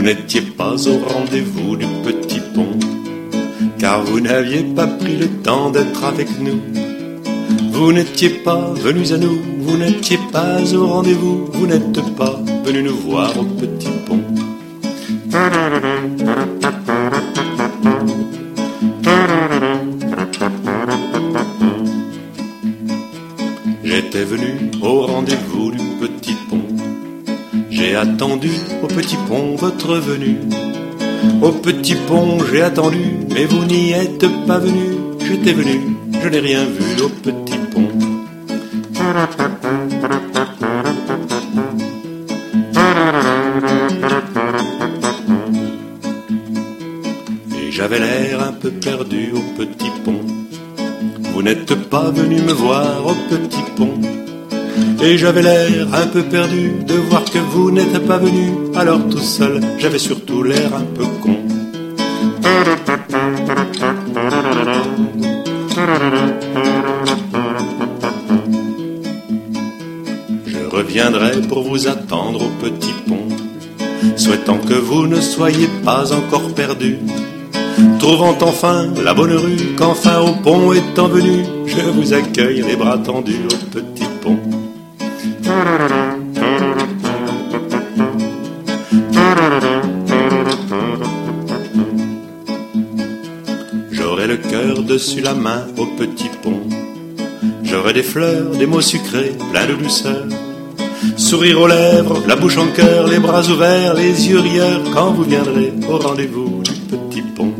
Vous n'étiez pas au rendez-vous du petit pont, car vous n'aviez pas pris le temps d'être avec nous. Vous n'étiez pas venus à nous, vous n'étiez pas au rendez-vous, vous n'êtes pas venus nous voir au petit pont. J'étais venu au rendez-vous du petit pont. J'ai attendu au petit pont votre venue. Au petit pont j'ai attendu, mais vous n'y êtes pas venu. J'étais venu, je n'ai rien vu au petit pont. Et j'avais l'air un peu perdu au petit pont. Vous n'êtes pas venu me voir au petit pont. Et j'avais l'air un peu perdu de voir que vous n'êtes pas venu. Alors tout seul, j'avais surtout l'air un peu con. Je reviendrai pour vous attendre au petit pont, souhaitant que vous ne soyez pas encore perdus, trouvant enfin la bonne rue, qu'enfin au pont étant venu, je vous accueille les bras tendus au petit pont. J'aurai le cœur dessus la main au petit pont. J'aurai des fleurs, des mots sucrés, pleins de douceur. Sourire aux lèvres, la bouche en cœur, les bras ouverts, les yeux rieurs, quand vous viendrez au rendez-vous du petit pont.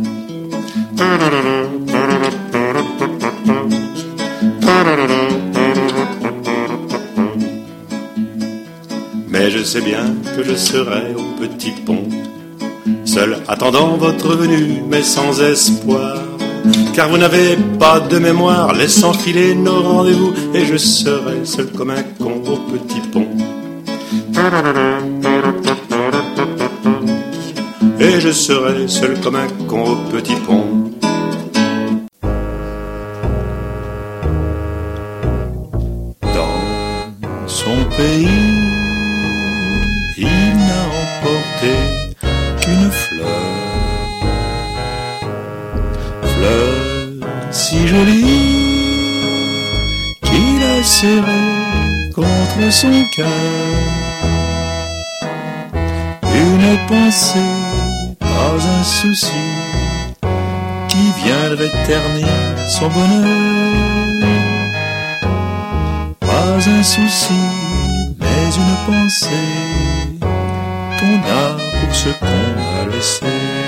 Mais je sais bien que je serai au petit pont, seul attendant votre venue, mais sans espoir, car vous n'avez pas de mémoire, laissant filer nos rendez-vous, et je serai seul comme un con au petit pont. Et je serai seul comme un con au petit pont. Dans son pays, il n'a emporté qu'une fleur, fleur si jolie qu'il a serrée contre son cœur. Une pensée, pas un souci, qui viendrait ternir son bonheur. Pas un souci, mais une pensée qu'on a pour ce qu'on a laissé.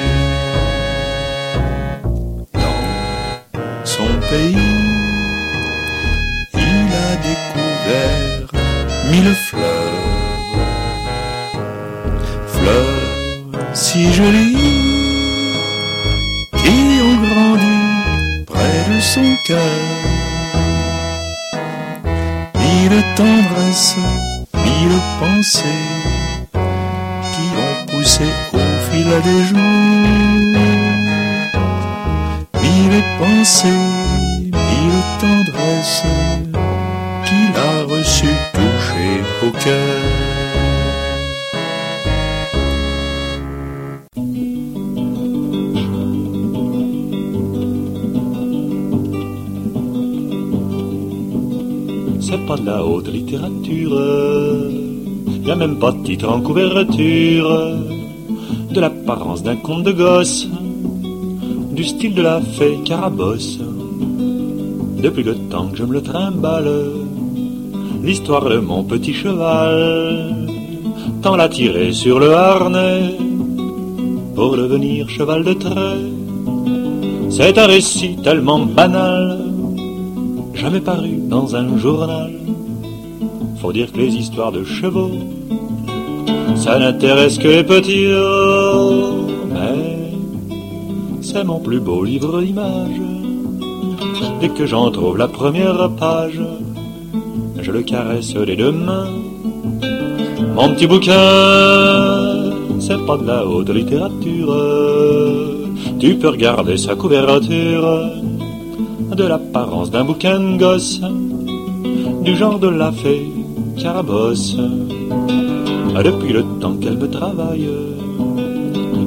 Dans son pays, il a découvert 1000 fleurs, fleurs si jolies qui ont grandi près de son cœur. 1000 tendresses, 1000 pensées qui ont poussé au fil des jours. 1000 pensées, 1000 tendresses qu'il a reçu toucher au cœur. C'est pas de la haute littérature, y a même pas de titre en couverture, de l'apparence d'un conte de gosse, du style de la fée Carabosse. Depuis le temps que je me le trimballe, l'histoire de mon petit cheval, tant l'a tiré sur le harnais pour devenir cheval de trait. C'est un récit tellement banal, jamais paru dans un journal. Faut dire que les histoires de chevaux, ça n'intéresse que les petits, mais c'est mon plus beau livre d'images. Dès que j'en trouve la première page, je le caresse des deux mains. Mon petit bouquin, c'est pas de la haute littérature, tu peux regarder sa couverture, de l'apparence d'un bouquin de gosse, du genre de la fée Carabosse. Depuis le temps qu'elle me travaille,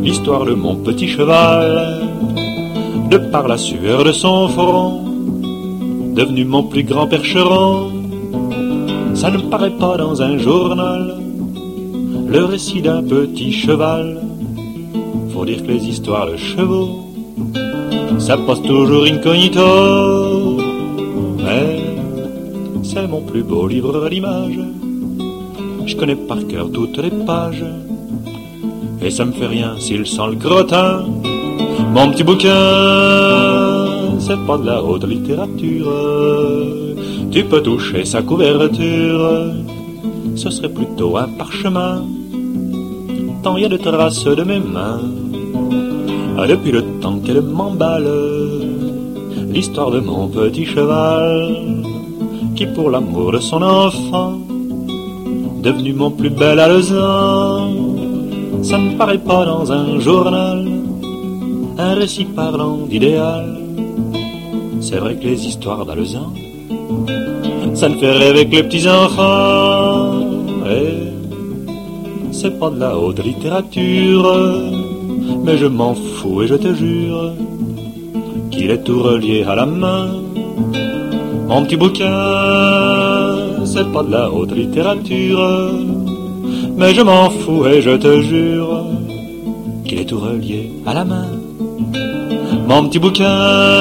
l'histoire de mon petit cheval. De par la sueur de son front, devenu mon plus grand percheron, ça ne paraît pas dans un journal, le récit d'un petit cheval. Faut dire que les histoires de chevaux, ça passe toujours incognito. Mais c'est mon plus beau livre d'images, je connais par cœur toutes les pages, et ça me fait rien s'il sent le crottin. Mon petit bouquin, c'est pas de la haute littérature, tu peux toucher sa couverture, ce serait plutôt un parchemin, tant il y a de traces de mes mains, depuis le temps qu'elle m'emballe, l'histoire de mon petit cheval, qui pour l'amour de son enfant, devenu mon plus bel alezan, ça ne paraît pas dans un journal, un récit parlant d'idéal. C'est vrai que les histoires d'alezan, ça ne fait rêver que les petits enfants, et c'est pas de la haute littérature, mais je m'en fous et je te jure qu'il est tout relié à la main. Mon petit bouquin, c'est pas de la haute littérature, mais je m'en fous et je te jure qu'il est tout relié à la main. Mon petit bouquin.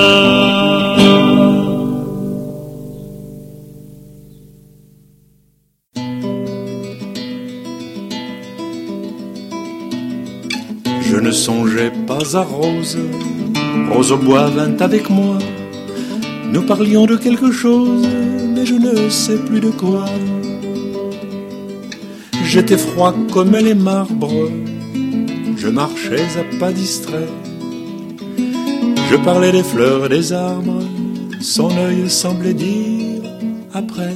Je ne songeais pas à Rose, Rose au bois vint avec moi. Nous parlions de quelque chose, mais je ne sais plus de quoi. J'étais froid comme les marbres, je marchais à pas distrait. Je parlais des fleurs, des arbres, son œil semblait dire après.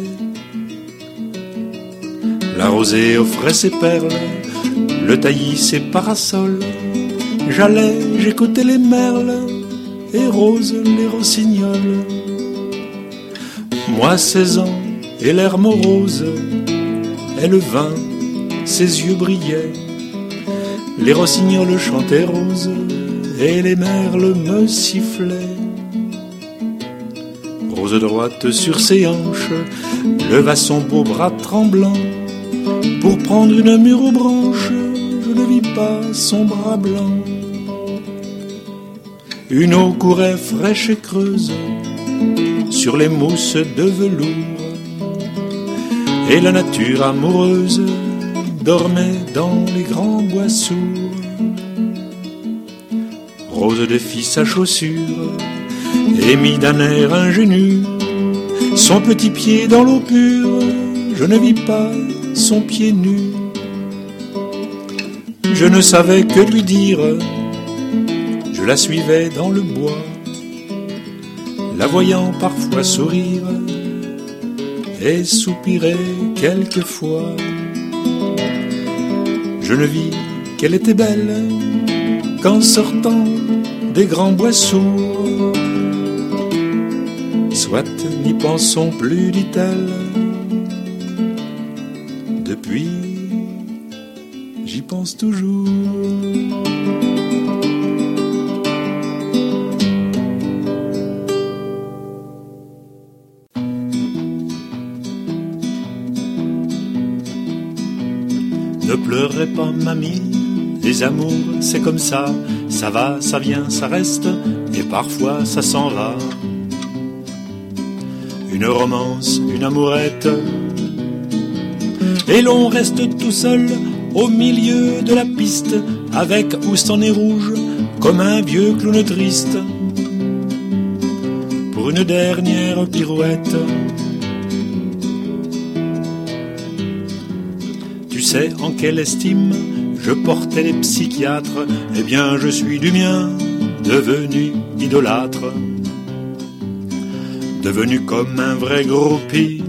La rosée offrait ses perles, le taillis ses parasols. J'allais, j'écoutais les merles, et Rose les rossignols. Moi 16 ans, et l'air morose, elle vint, ses yeux brillaient. Les rossignols chantaient Rose, et les merles me sifflaient. Rose droite sur ses hanches, leva son beau bras tremblant. Pour prendre une mûre aux branches, je ne vis pas son bras blanc. Une eau courait fraîche et creuse sur les mousses de velours, et la nature amoureuse dormait dans les grands bois sourds. Rose défit sa chaussure et mit d'un air ingénu son petit pied dans l'eau pure. Je ne vis pas son pied nu. Je ne savais que lui dire, je la suivais dans le bois, la voyant parfois sourire et soupirer quelquefois. Je ne vis qu'elle était belle qu'en sortant des grands bois sourds. Soit n'y pensons plus, dit-elle, depuis j'y pense toujours. Ne pleurez pas, mamie, les amours c'est comme ça va, ça vient, ça reste, et parfois ça s'en va. Une romance, une amourette, et l'on reste tout seul au milieu de la piste, avec ou sans nez rouge, comme un vieux clown triste, pour une dernière pirouette. Tu sais en quelle estime je portais les psychiatres, eh bien je suis du mien devenu idolâtre, devenu comme un vrai groupie.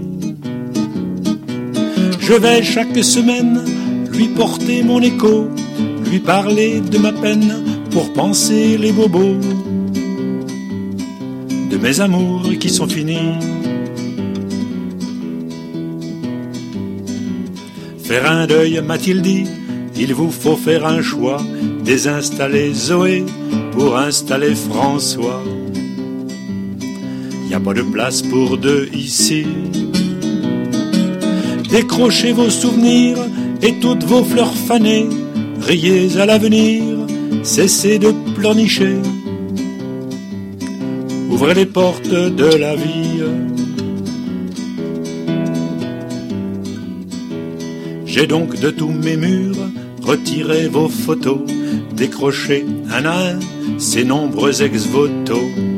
Je vais chaque semaine lui porter mon écho, lui parler de ma peine pour penser les bobos, de mes amours qui sont finis. Faire un deuil, m'a-t-il dit, qu'il vous faut faire un choix, désinstaller Zoé pour installer François. Y a pas de place pour deux ici. Décrochez vos souvenirs et toutes vos fleurs fanées, riez à l'avenir, cessez de pleurnicher. Ouvrez les portes de la vie. J'ai donc de tous mes murs retiré vos photos, décrochez un à un ces nombreux ex-votos,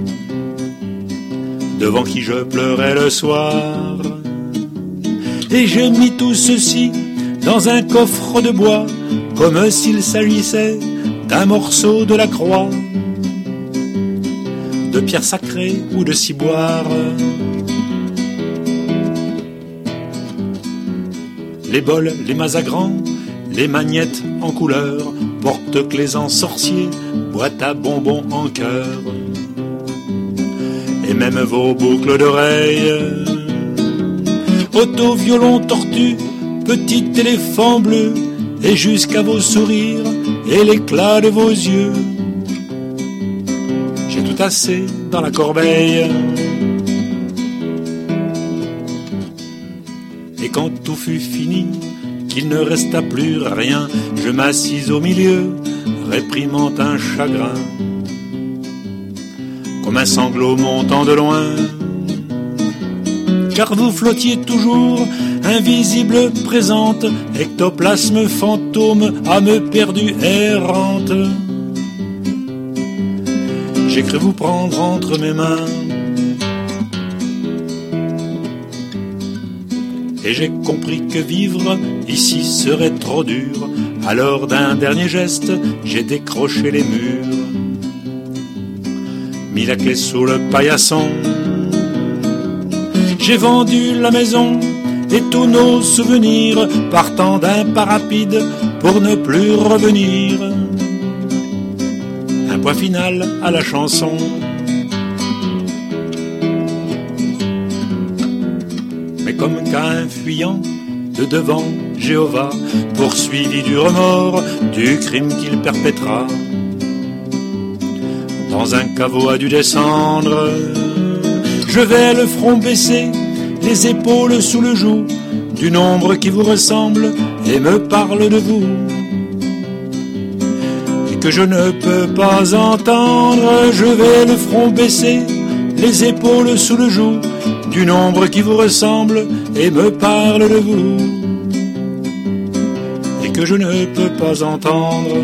devant qui je pleurais le soir. Et j'ai mis tout ceci dans un coffre de bois, comme s'il s'agissait d'un morceau de la croix, de pierre sacrée ou de ciboire. Les bols, les mazagrans, les magnettes en couleur, porte-clés en sorcier, boîte à bonbons en cœur, et même vos boucles d'oreilles. Auto-violon tortue, petit éléphant bleu, et jusqu'à vos sourires et l'éclat de vos yeux. J'ai tout assez dans la corbeille. Et quand tout fut fini, qu'il ne resta plus rien, je m'assis au milieu, réprimant un chagrin, comme un sanglot montant de loin. Car vous flottiez toujours, invisible présente, ectoplasme fantôme, âme perdue errante. J'ai cru vous prendre entre mes mains, et j'ai compris que vivre ici serait trop dur. Alors d'un dernier geste, j'ai décroché les murs, mis la clé sous le paillasson. J'ai vendu la maison et tous nos souvenirs, partant d'un pas rapide pour ne plus revenir. Un point final à la chanson. Mais comme qu'un fuyant de devant Jéhovah, poursuivi du remords du crime qu'il perpétra, dans un caveau a dû descendre. Je vais le front baissé, les épaules sous le joug, d'une ombre qui vous ressemble et me parle de vous, et que je ne peux pas entendre. Je vais le front baissé, les épaules sous le joug, d'une ombre qui vous ressemble et me parle de vous, et que je ne peux pas entendre.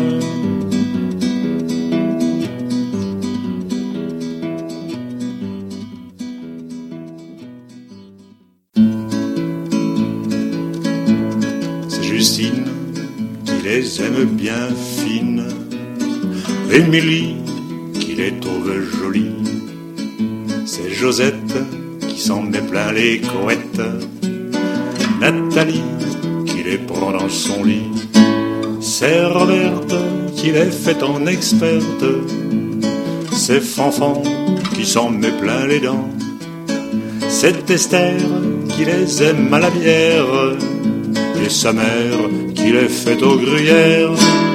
C'est Justine qui les aime bien fines, Émilie qui les trouve jolies, c'est Josette qui s'en met plein les couettes, Nathalie qui les prend dans son lit, c'est Roberte qui les fait en experte, c'est Fanfan qui s'en met plein les dents, c'est Esther qui les aime à la bière, et sa mère qui les fait aux gruyères.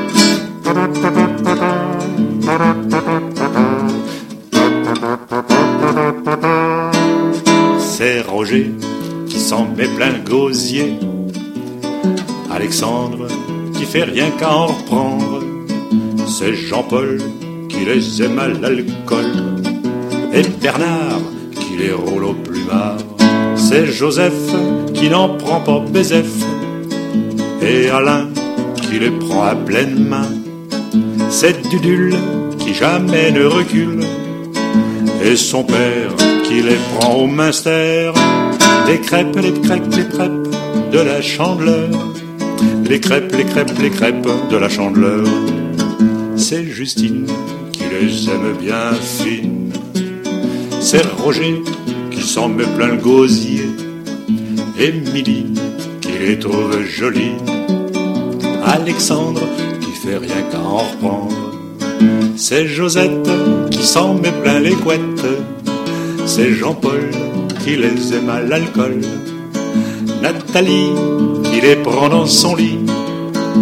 C'est Roger qui s'en met plein le gosier, Alexandre qui fait rien qu'à en reprendre, c'est Jean-Paul qui les aime à l'alcool, et Bernard qui les roule au plumard, c'est Joseph qui n'en prend pas Bézef, et Alain qui les prend à pleine main, c'est Dudule qui jamais ne recule, et son père qui les prend au Munster. Les crêpes, les crêpes, les crêpes de la Chandeleur, les crêpes, les crêpes, les crêpes de la Chandeleur. C'est Justine qui les aime bien fines, c'est Roger qui s'en met plein le gosier, Émilie qui les trouve jolies, Alexandre qui fait rien qu'à en reprendre, c'est Josette qui s'en met plein les couettes, c'est Jean-Paul qui les aime à l'alcool, Nathalie qui les prend dans son lit,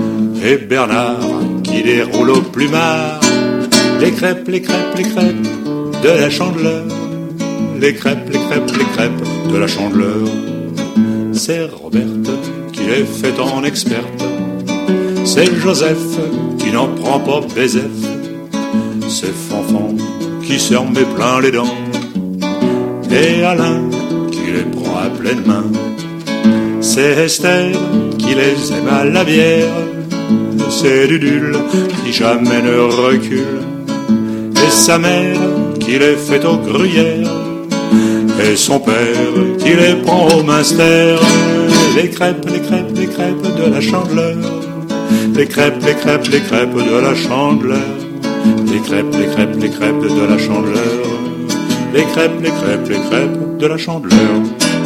et Bernard qui les roule au plumard. Les crêpes, les crêpes, les crêpes de la Chandeleur. Les crêpes, les crêpes, les crêpes de la Chandeleur. C'est Roberte qui les fait en experte. C'est Joseph qui n'en prend pas baiser. C'est Fanfan qui se remet plein les dents. Et Alain qui les prend à pleine main. C'est Esther qui les aime à la bière. C'est Dudule qui jamais ne recule. Et sa mère qui les fait aux gruyères. Et son père qui les prend au Munster. Les crêpes, les crêpes, les crêpes de la Chandeleur. Les crêpes, les crêpes, les crêpes de la Chandeleur. Les crêpes, les crêpes, les crêpes de la Chandeleur. Les crêpes, les crêpes, les crêpes de la Chandeleur.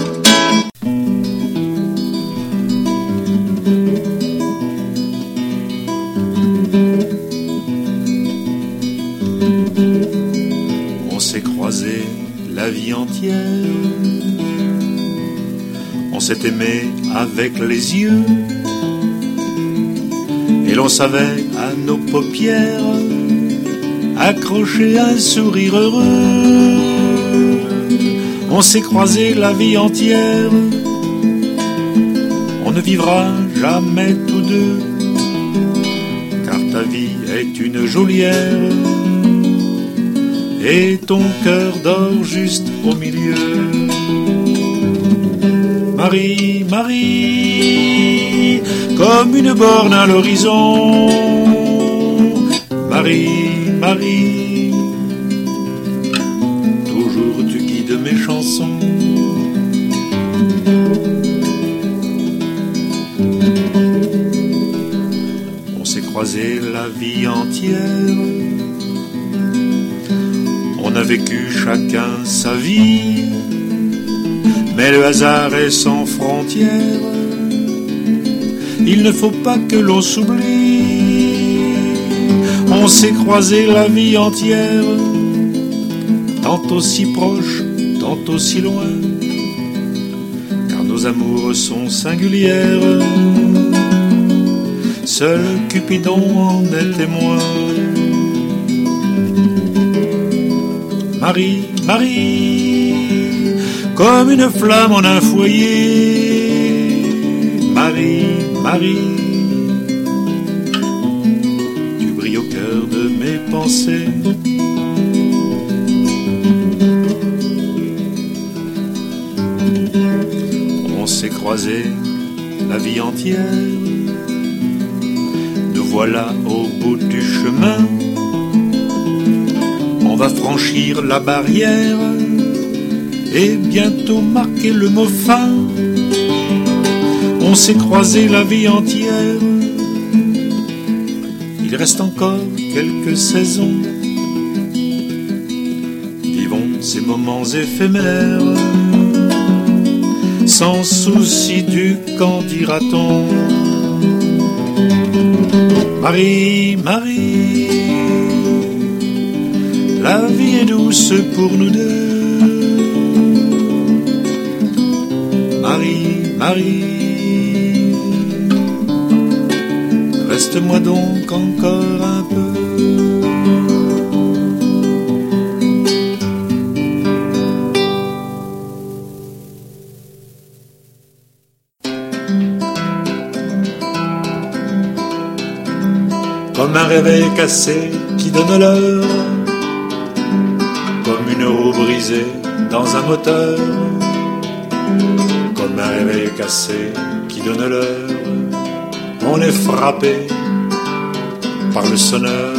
On s'est croisés la vie entière. On s'est aimé avec les yeux. Et l'on savait à nos paupières accrocher un sourire heureux. On s'est croisés la vie entière. On ne vivra jamais tous deux, car ta vie est une geôlière et ton cœur dort juste au milieu. Marie, Marie, comme une borne à l'horizon. Marie, Marie, toujours tu guides mes chansons. On s'est croisés la vie entière. On a vécu chacun sa vie, mais le hasard est sans frontières. Il ne faut pas que l'on s'oublie. On s'est croisés la vie entière, tantôt si proche, tantôt si loin, car nos amours sont singulières. Seul Cupidon en est témoin. Marie, Marie, comme une flamme en un foyer. Marie, Marie, tu brilles au cœur de mes pensées. On s'est croisés la vie entière. Nous voilà au bout du chemin. On va franchir la barrière et bientôt marquer le mot fin. On s'est croisés la vie entière. Il reste encore quelques saisons. Vivons ces moments éphémères, sans souci du qu'en dira-t-on. Marie, Marie, la vie est douce pour nous deux. Marie, Marie, reste-moi donc encore un peu. Comme un réveil cassé qui donne l'heure, comme une roue brisée dans un moteur, comme un réveil cassé qui donne l'heure, on est frappé par le sonneur.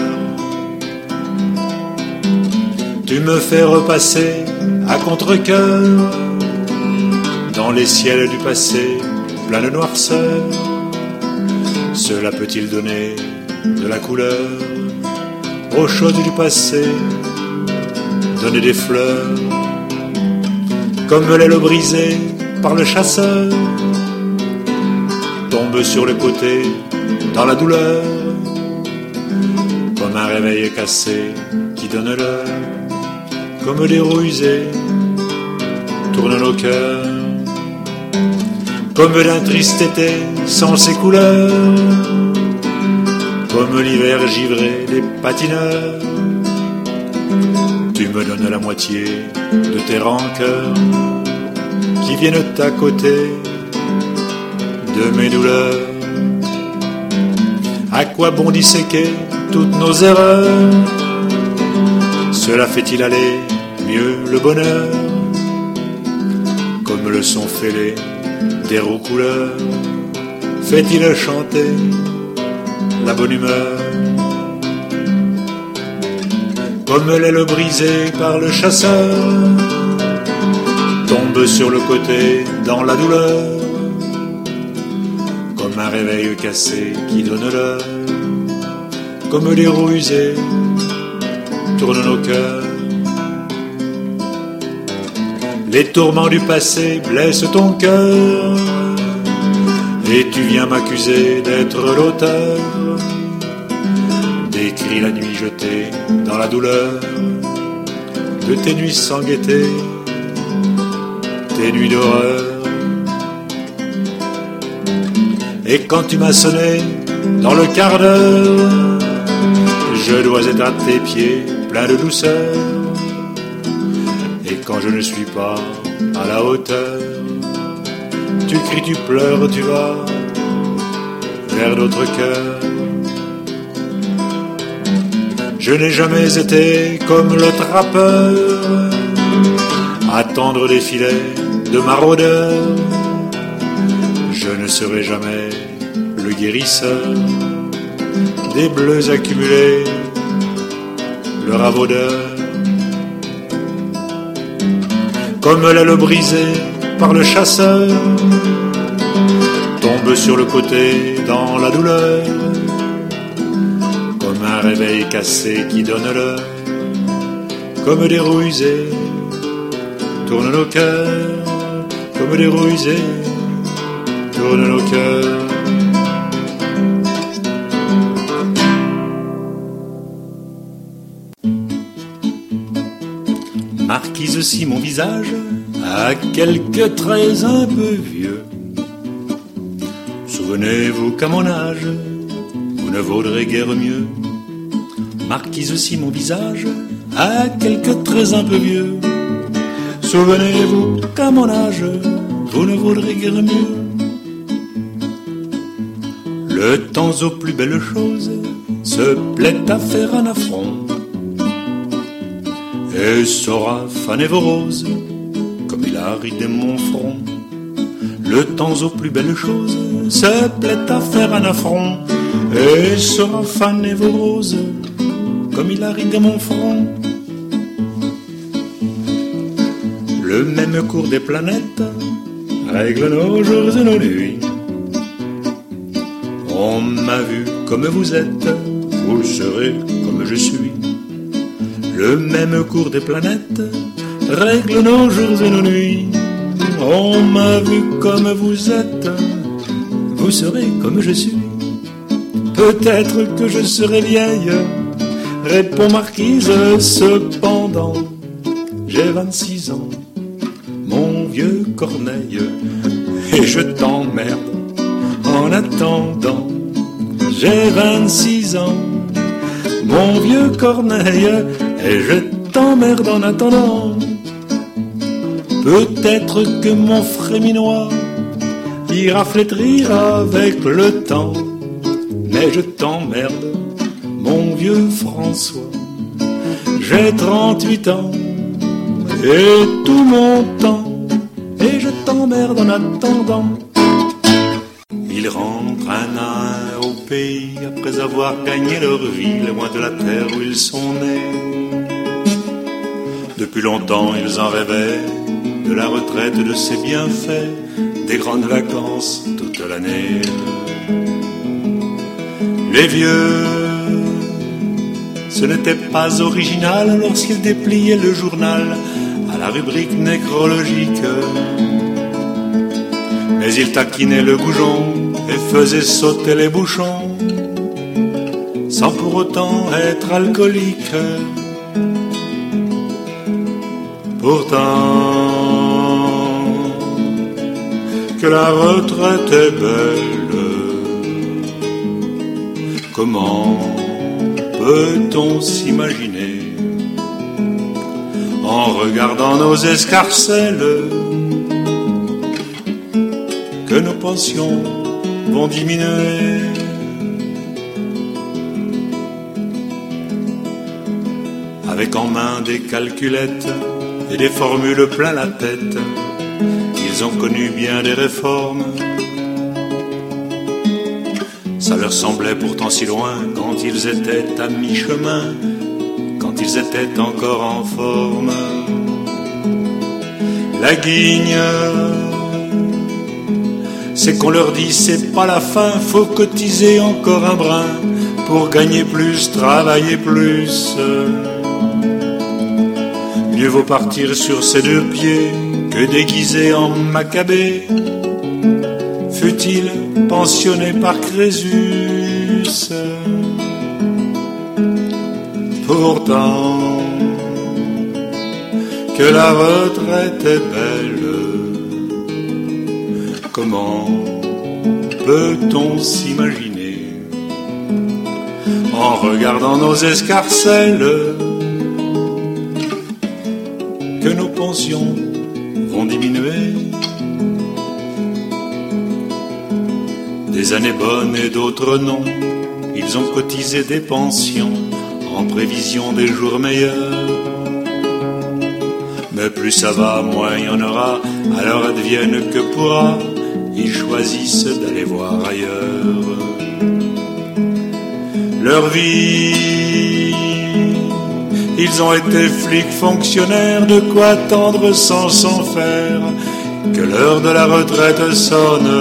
Tu me fais repasser à contre-cœur dans les ciels du passé plein de noirceur. Cela peut-il donner de la couleur aux choses du passé, donner des fleurs comme l'aile brisée par le chasseur, tombe sur le côté dans la douleur, comme un réveil cassé qui donne l'heure, comme des roues usées tournent nos cœurs, comme d'un triste été sans ses couleurs. comme l'hiver givré des patineurs. Tu me donnes la moitié de tes rancœurs qui viennent à côté de mes douleurs. À quoi bon disséquer toutes nos erreurs? Cela fait-il aller mieux le bonheur? Comme le son fêlé des roues couleurs, fait-il chanter la bonne humeur? Comme l'aile brisée par le chasseur tombe sur le côté dans la douleur, comme un réveil cassé qui donne l'heure, comme les roues usées tournent nos cœurs. Les tourments du passé blessent ton cœur, et tu viens m'accuser d'être l'auteur des cris la nuit jetés dans la douleur, de tes nuits sans gaieté, tes nuits d'horreur. Et quand tu m'as sonné dans le quart d'heure, je dois être à tes pieds plein de douceur. Et quand je ne suis pas à la hauteur, tu cries, tu pleures, tu vas vers d'autres cœurs. Je n'ai jamais été comme le trappeur, à tendre des filets de maraudeurs. Je ne serai jamais le guérisseur des bleus accumulés, le ravaudeur. Comme l'aile brisée par le chasseur tombe sur le côté dans la douleur, comme un réveil cassé qui donne l'heure, comme des roues usées tournent nos cœurs, comme des roues usées tournent nos cœurs. Marquise, si mon visage a quelques traits un peu vieux, souvenez-vous qu'à mon âge, vous ne vaudrez guère mieux. Marquise, si mon visage a quelques traits un peu vieux, souvenez-vous qu'à mon âge, vous ne vaudrez guère mieux. Le temps aux plus belles choses se plaît à faire un affront, et saura faner vos roses comme il a ridé mon front. Le temps aux plus belles choses se plaît à faire un affront, et saura faner vos roses comme il a ridé mon front. Le même cours des planètes règle nos jours et nos nuits. On m'a vu comme vous êtes, vous serez comme je suis. Le même cours des planètes règle nos jours et nos nuits. On m'a vu comme vous êtes, vous serez comme je suis. Peut-être que je serai vieille, répond Marquise, cependant j'ai 26 ans, mon vieux Corneille, et je t'emmerde en attendant. J'ai 26 ans, mon vieux Corneille, et je t'emmerde en attendant. Peut-être que mon fréminois ira flétrir avec le temps, mais je t'emmerde, mon vieux François. J'ai 38 ans et tout mon temps, et je t'emmerde en attendant. Ils rentrent un à un au pays après avoir gagné leur vie, loin de la terre où ils sont nés. Depuis longtemps ils en rêvaient, de la retraite, de ses bienfaits, des grandes vacances toute l'année. Les vieux, ce n'était pas original lorsqu'ils dépliaient le journal à la rubrique nécrologique, mais ils taquinaient le goujon et faisaient sauter les bouchons sans pour autant être alcooliques. Pourtant, que la retraite est belle, Comment peut-on s'imaginer, en regardant nos escarcelles, que nos pensions vont diminuer? Avec en main des calculettes et des formules plein la tête, ils ont connu bien des réformes. Ça leur semblait pourtant si loin quand ils étaient à mi-chemin, quand ils étaient encore en forme. La guigne, c'est qu'on leur dit c'est pas la fin, faut cotiser encore un brin pour gagner plus, travailler plus. Mieux vaut partir sur ses deux pieds que déguisé en Maccabée, fut-il pensionné par Crésus. Pourtant, que la retraite est belle, comment peut-on s'imaginer, en regardant nos escarcelles, que nos pensions vont diminuer? Des années bonnes et d'autres non, ils ont cotisé des pensions en prévision des jours meilleurs. Mais plus ça va, moins il y en aura, alors advienne que pourra, ils choisissent d'aller voir ailleurs. Leur vie, ils ont été flics, fonctionnaires, de quoi attendre sans s'en faire que l'heure de la retraite sonne.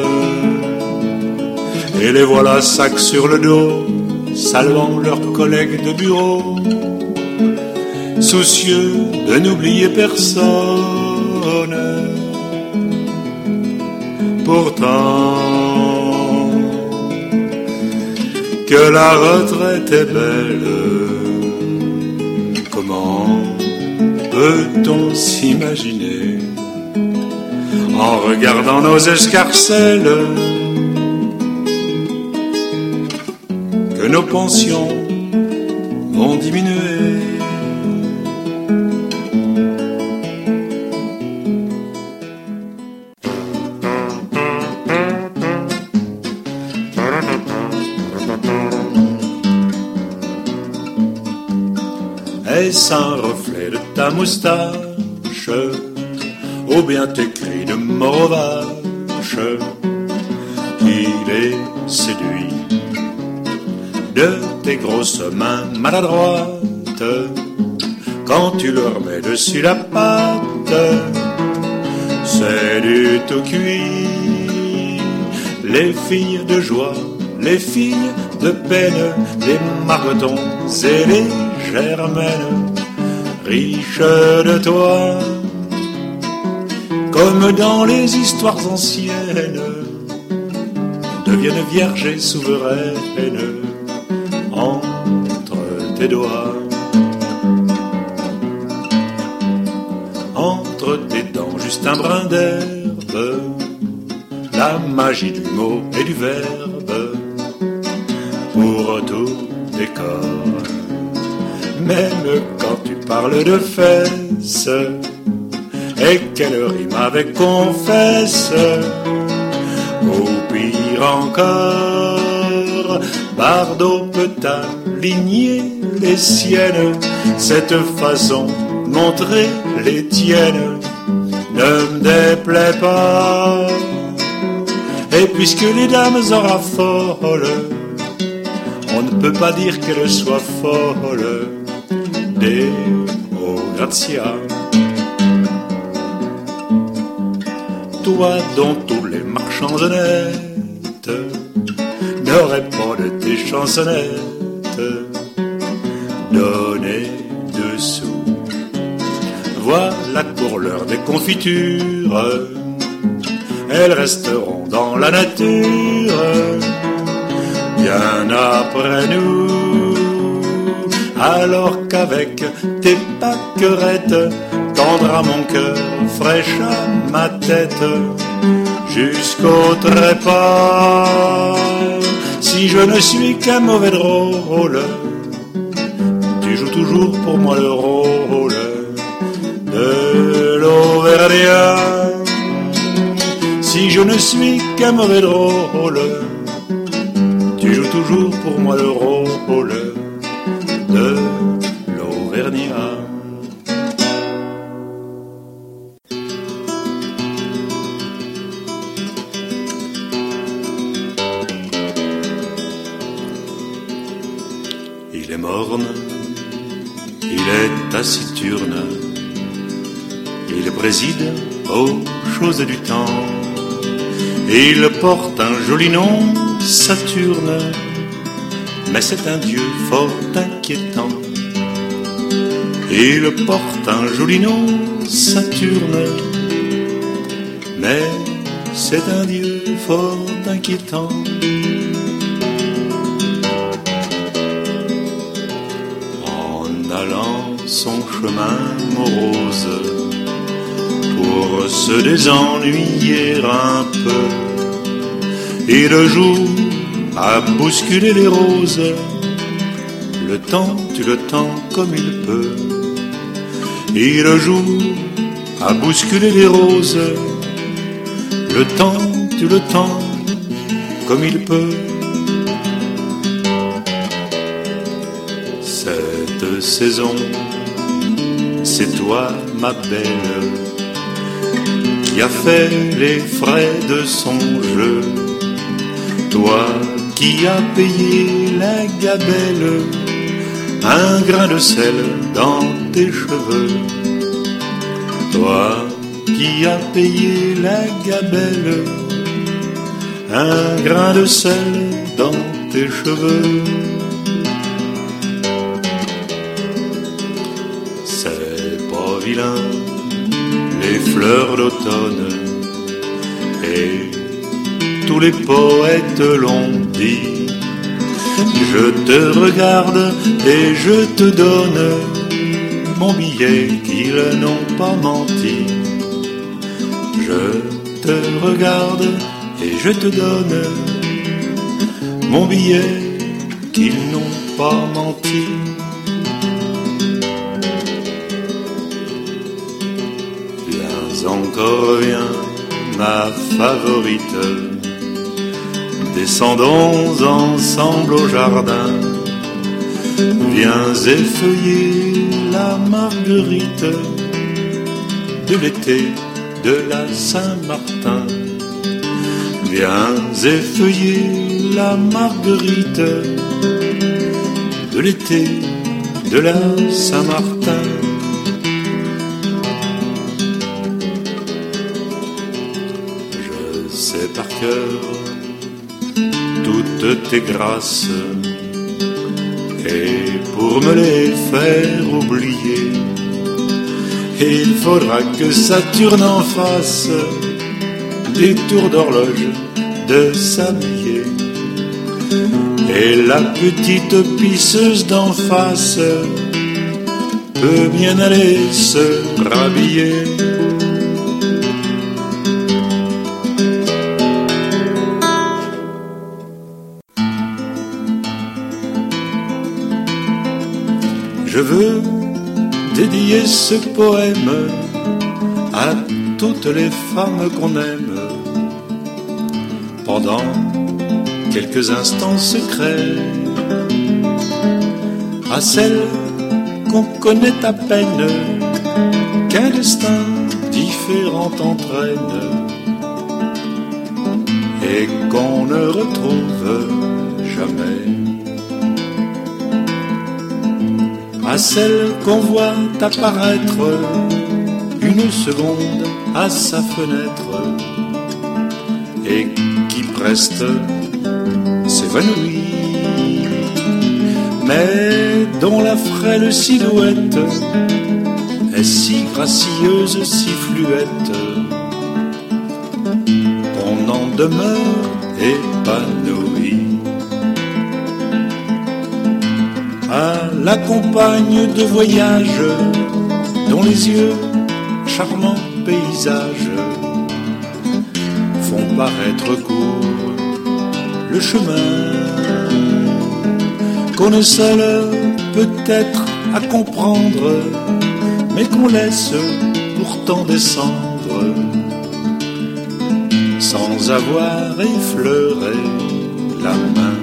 Et les voilà sacs sur le dos, saluant leurs collègues de bureau, soucieux de n'oublier personne. Pourtant, que la retraite est belle, comment peut-on s'imaginer, en regardant nos escarcelles, que nos pensions vont diminuer? Est-ce un reflet de ta moustache, ou bien tes cris de mort aux vaches, qui les séduit de tes grosses mains maladroites, quand tu leur mets dessus la patte? C'est du tout cuit. Les filles de joie, les filles de peine, les margotons et les germaines, riches de toi, comme dans les histoires anciennes, deviennent vierges et souveraines entre tes doigts, entre tes dents juste un brin d'herbe, la magie du mot et du verbe pour tout décor. Même quand tu parles de fesses, et qu'elle rime avec confesse, ou pire encore, Bardot peut aligner les siennes. Cette façon de montrer les tiennes ne me déplaît pas. Et puisque les dames en raffolent, on ne peut pas dire qu'elles soient folles. Deo gratia. Toi dont tous les marchands honnêtes n'auraient pas de tes chansonnettes donné dessous. Voilà pour l'heure des confitures, elles resteront dans la nature bien après nous. Alors qu'avec tes pâquerettes tendra mon cœur fraîche à ma tête jusqu'au trépas. Si je ne suis qu'un mauvais drôle, tu joues toujours pour moi le rôle de l'Auvergnat. Si je ne suis qu'un mauvais drôle, tu joues toujours pour moi le rôle de l'Auvergnat. Il est morne, il est taciturne, il préside aux choses du temps. Il porte un joli nom, Saturne, mais c'est un dieu fort inquiétant. Il porte un joli nom, Saturne, mais c'est un dieu fort inquiétant. En allant son chemin morose, pour se désennuyer un peu, il joue à bousculer les roses. Le temps tue le temps comme il peut. Il joue à bousculer les roses. Le temps tue le temps comme il peut. Cette saison, c'est toi ma belle qui a fait les frais de son jeu. Toi qui as payé la gabelle, un grain de sel dans tes cheveux. Toi qui as payé la gabelle, un grain de sel dans tes cheveux. C'est pas vilain, les fleurs d'automne, et tous les poètes l'ont dit. Je te regarde et je te donne mon billet qu'ils n'ont pas menti. Je te regarde et je te donne mon billet qu'ils n'ont pas menti. Viens encore, viens, ma favorite. Descendons ensemble au jardin. Viens effeuiller la marguerite de l'été de la Saint-Martin. Viens effeuiller la marguerite de l'été de la Saint-Martin. Je sais par cœur toutes tes grâces, et pour me les faire oublier, il faudra que Saturne en fasse des tours d'horloge de s'habiller. Et la petite pisseuse d'en face peut bien aller se rhabiller. Je veux dédier ce poème à toutes les femmes qu'on aime pendant quelques instants secrets, à celles qu'on connaît à peine, qu'un destin différent entraîne et qu'on ne retrouve jamais. À celle qu'on voit apparaître une seconde à sa fenêtre et qui preste s'évanouit, mais dont la frêle silhouette est si gracieuse, si fluette, qu'on en demeure épanoui. À la compagne de voyage, dont les yeux, charmants paysages, font paraître court le chemin qu'on est seul peut-être à comprendre, mais qu'on laisse pourtant descendre sans avoir effleuré la main.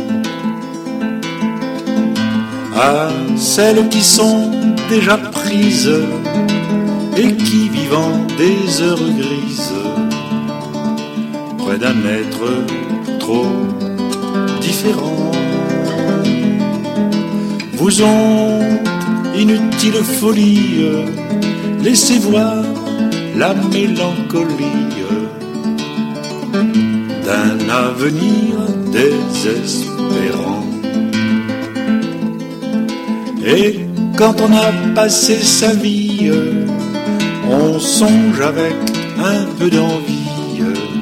À celles qui sont déjà prises et qui vivant des heures grises près d'un être trop différent vous ont inutile folie laissez voir la mélancolie d'un avenir désespérant. Et quand on a passé sa vie, on songe avec un peu d'envie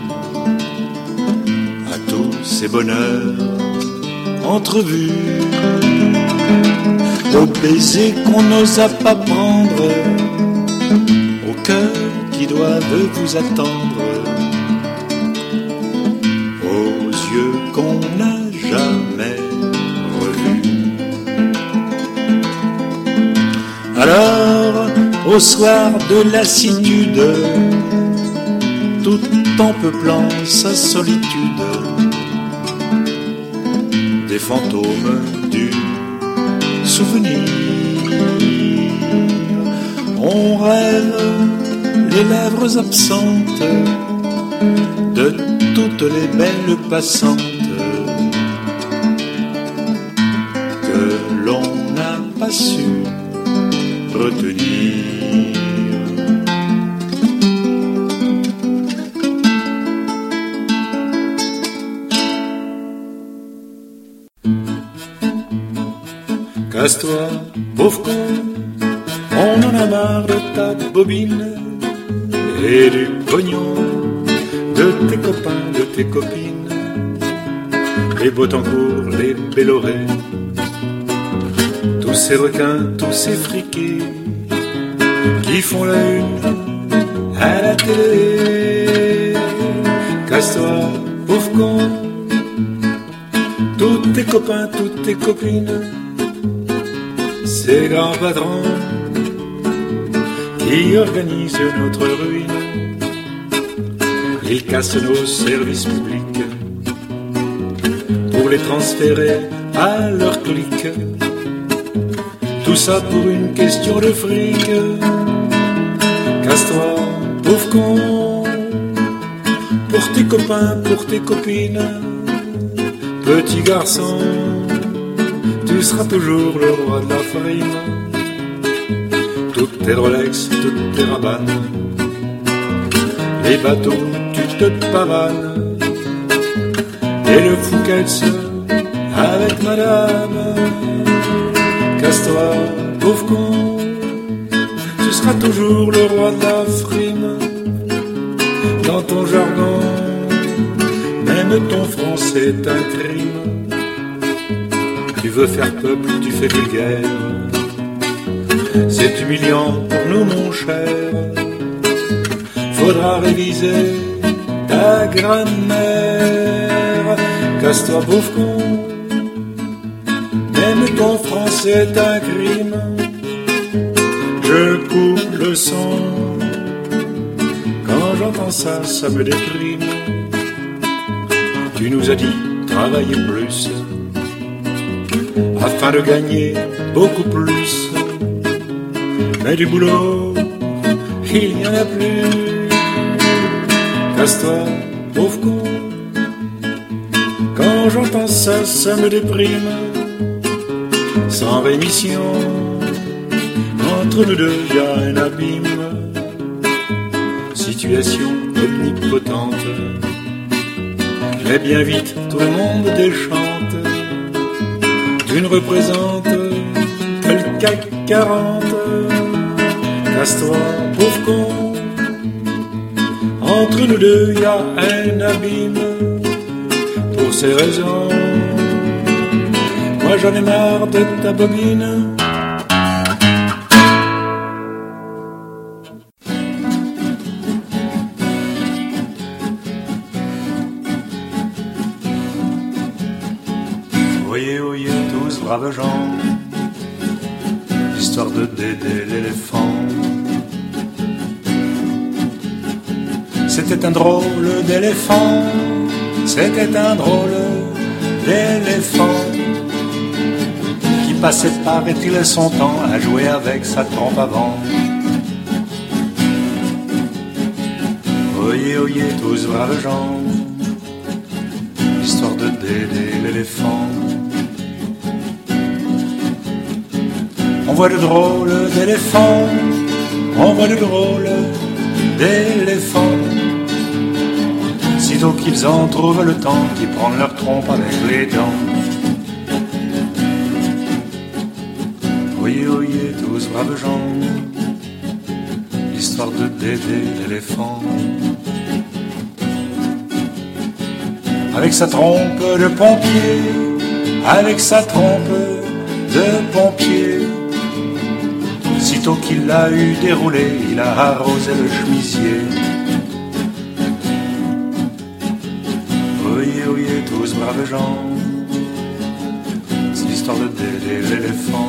à tous ces bonheurs entrevus, aux baisers qu'on n'osa pas prendre, aux cœurs qui doivent vous attendre, aux yeux qu'on n'a jamais revus. Alors, au soir de lassitude, tout en peuplant sa solitude, des fantômes du souvenir, on rêve les lèvres absentes de toutes les belles passantes que l'on n'a pas su retenir. Casse-toi, pauvre con, on en a marre de ta bobine et du pognon de tes copains, de tes copines, les Botancourt, les Belloré, tous ces requins, tous ces friqués qui font la une à la télé. Casse-toi, pauvre con, tous tes copains, toutes tes copines, ces grands patrons qui organisent notre ruine. Ils cassent nos services publics pour les transférer à leur clic. Tout ça pour une question de fric. Casse-toi, pauvre con, pour tes copains, pour tes copines. Petit garçon, tu seras toujours le roi de la farine. Toutes tes Rolex, toutes tes Rabannes, les bateaux, tu te pavanes, et le Fouquet's avec madame. Casse-toi, pauvre con, tu seras toujours le roi de la frime. Dans ton jargon, même ton français est un crime. Tu veux faire peuple, tu fais vulgaire. C'est humiliant pour nous, mon cher. Faudra réviser ta grammaire. Casse-toi, pauvre con, même ton français est un crime. Je coupe le son, quand j'entends ça, ça me déprime. Tu nous as dit travailler plus, afin de gagner beaucoup plus. Mais du boulot, il n'y en a plus. Casse-toi, pauvre con, quand j'entends ça, ça me déprime. Sans rémission, entre nous deux, y a un abîme. Situation omnipotente, mais bien vite, tout le monde déchante. Tu ne représentes que le CAC 40. Casse-toi, pauvre con, entre nous deux y a un abîme. Pour ces raisons, moi j'en ai marre de ta bobine. Oyez, oyez, tout tous braves gens, l'histoire de Dédé l'éléphant. C'était un drôle d'éléphant, c'était un drôle d'éléphant qui passait paraît-il son temps à jouer avec sa trompe avant. Oyez, oyez tous braves gens, l'histoire de Dédé l'éléphant. On voit de drôles d'éléphants, on voit de drôles d'éléphants, sitôt qu'ils en trouvent le temps, qui prennent leur trompe avec les dents. Oyez, oyez tous braves gens, l'histoire de Dédé l'éléphant. Avec sa trompe de pompier, avec sa trompe de pompier, sitôt qu'il l'a eu déroulé, il a arrosé le chemisier. Oyez, oyez tous braves gens, c'est l'histoire de Dédé l'éléphant.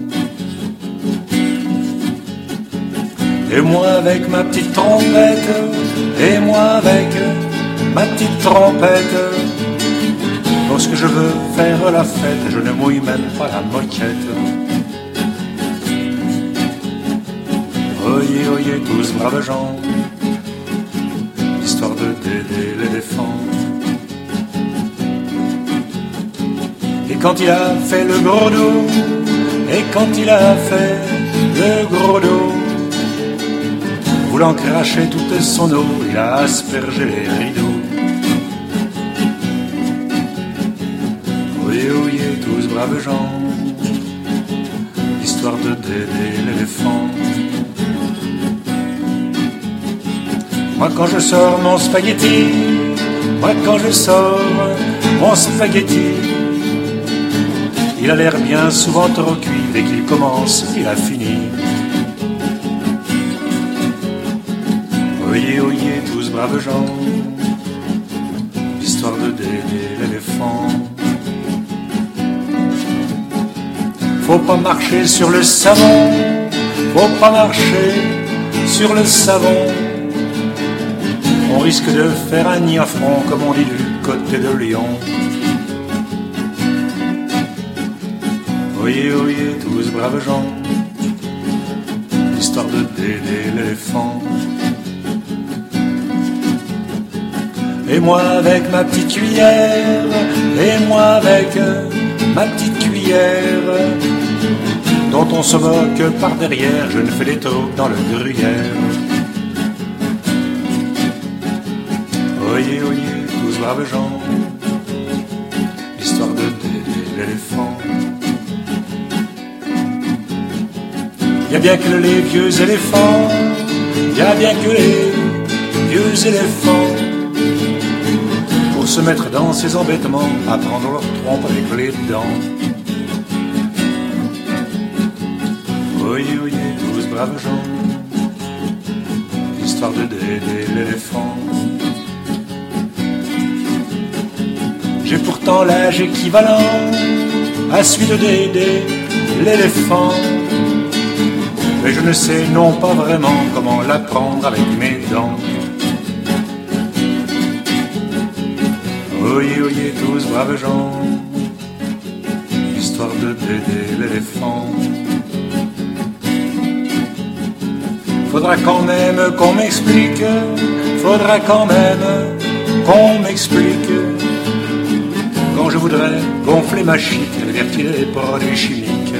Et moi avec ma petite trompette, et moi avec ma petite trompette, lorsque je veux faire la fête, je ne mouille même pas la moquette. Oyez, oyez tous braves gens, l'histoire de Dédé l'éléphant. Et quand il a fait le gros dos, et quand il a fait le gros dos, voulant cracher toute son eau, il a aspergé les rideaux. Oyez, oyez tous braves gens, l'histoire de Dédé l'éléphant. Moi quand je sors mon spaghetti, moi quand je sors mon spaghetti, il a l'air bien souvent trop cuit, dès qu'il commence, il a fini. Oyez, oyez tous braves gens, l'histoire de Dédé l'éléphant. Faut pas marcher sur le savon, faut pas marcher sur le savon, on risque de faire un nid à front, comme on dit du côté de Lyon. Oyez, oyez tous braves gens, l'histoire de Dédé l'éléphant. Et moi avec ma petite cuillère, et moi avec ma petite cuillère, dont on se moque par derrière, je ne fais des taupes dans le gruyère. Oyez, oyez tous braves gens, l'histoire de Dédé l'éléphant. Y a bien que les vieux éléphants, y a bien que les vieux éléphants, pour se mettre dans ces embêtements, à prendre leur trompe avec les dents. Oyez, oyez tous braves gens, l'histoire de Dédé l'éléphant. J'ai pourtant l'âge équivalent à celui de Dédé l'éléphant, mais je ne sais non pas vraiment comment l'apprendre avec mes dents. Oyez, oyez tous braves gens, l'histoire de Dédé l'éléphant. Faudra quand même qu'on m'explique, faudra quand même qu'on m'explique, quand je voudrais gonfler ma chic, avertir les produits chimiques.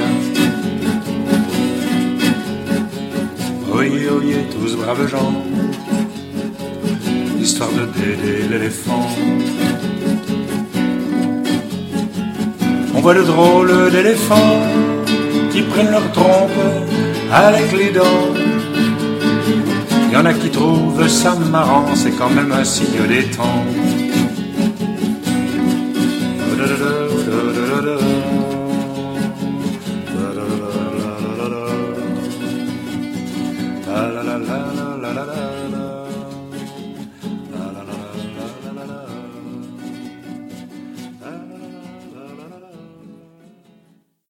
Oyez, oyez tous braves gens, l'histoire de Dédé l'éléphant. On voit de drôles d'éléphants qui prennent leur trompe avec les dents. Il y en a qui trouvent ça marrant, c'est quand même un signe des temps.